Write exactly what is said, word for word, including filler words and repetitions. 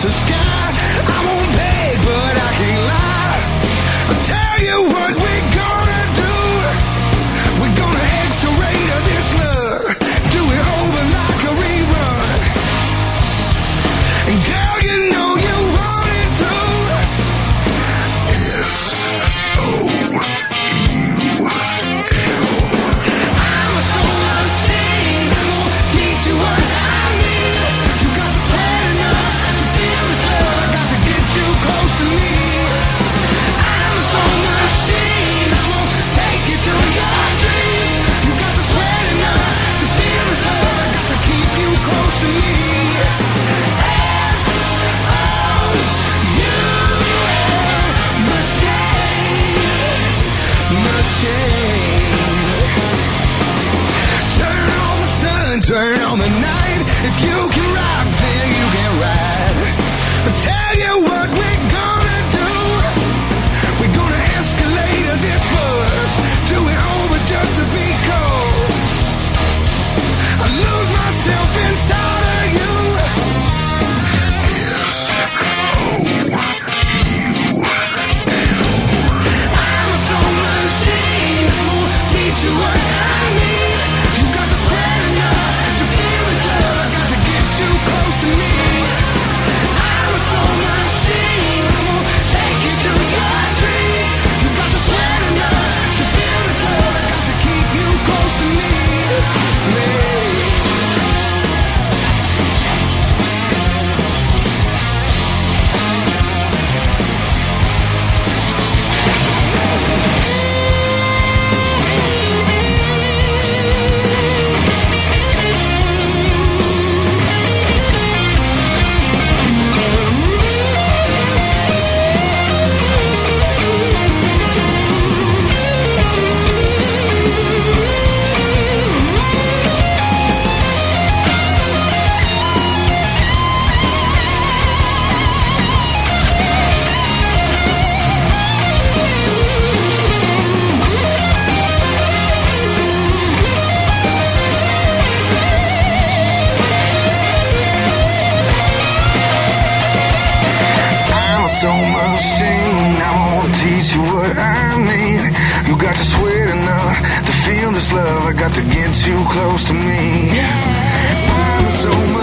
the sky. I won't beg, but I can't lie. I'll tell you what we're gonna do. We're gonna X-ray this love, do it over like a rerun. And girl, you know you want it too. S O U L. I'm a soul machine. I'm gonna teach you what I need. You got to sweat enough to feel this love. I got to get you close to me. I'm a soul machine. I'm gonna take you to your dreams. You got to sweat enough to feel this love. I got to keep you close to me. S O U L. Machine. Machine. Turn on the sun, turn on the night. If you can ride, then you can ride. I'll tell you what we're gonna do. We're gonna escalate this buzz, do it over just because I lose myself inside of you. I'm a soul machine. I'm gonna teach you what I need. You got to sweat enough to feel this love. I got to get you close to me. I'm a soul machine. I'm gonna take you to your dreams. You got to sweat enough to feel this love. I got to keep you close to me. I'm a soul machine. I'm gonna teach you what I need. You got to sweat enough to feel this love. I got to get you close to me. I'm a soul machine.